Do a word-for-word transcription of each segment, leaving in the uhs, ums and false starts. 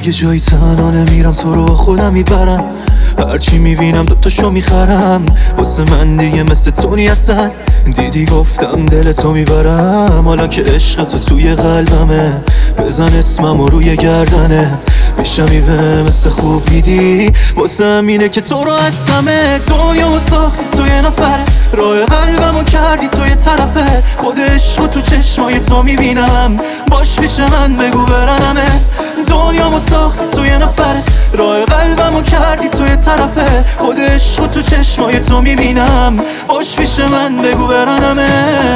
یه جایی تنها نمیرم، تو رو با خودم میبرم. هرچی میبینم دوتاشو میخرم. واسه من دیگه مثل تو نیستن. دیدی گفتم دل تو میبرم. حالا که عشق تو توی قلبمه، بزن اسمم روی گردنت. میشمی به مثل خوب میدی. واسه همینه که تو رو هستمه. دنیا و ساختی تو یه نفره، راه قلبمو کردی تو یه طرفه. خود عشق تو چشمای تو میبینم. باش پیش من بگو برنمه. دنیا و ساختی تو یه نفره، راه قلبمو کردی تو یه طرفه. خود عشق تو چشمای تو میبینم. باش پیش من بگو برنمه.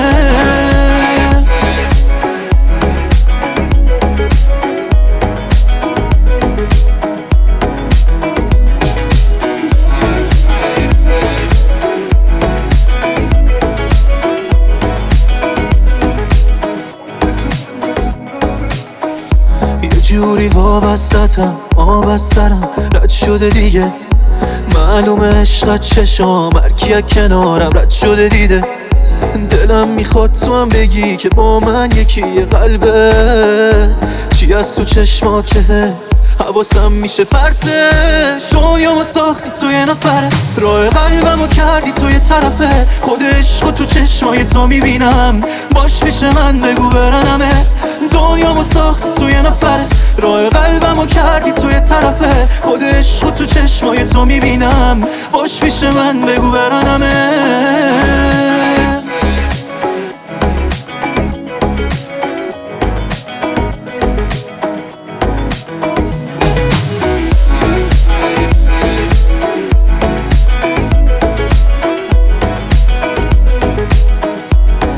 جوری وابستم، آب از سرم رد شده دیگه. معلومه عشقت چشام هرکی کنارم رد شده دیده. دلم میخواد تو هم بگی که با من یکی قلبت. چی از تو چشمات که حواسم میشه پرتش. دنیامو ساختی تو یه نفره، راه قلبمو کردی تو یه طرفه. خود عشق تو چشمای تو میبینم. باش پیش من بگو برنمه. دنیامو ساختی تو یه نفره، راه قلبمو کردی تو یه طرفه. خود عشق تو چشمای تو میبینم. باش پیش من بگو برنمه.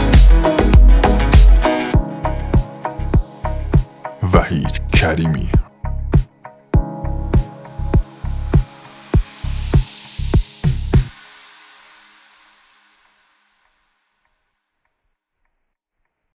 وحید کریمی.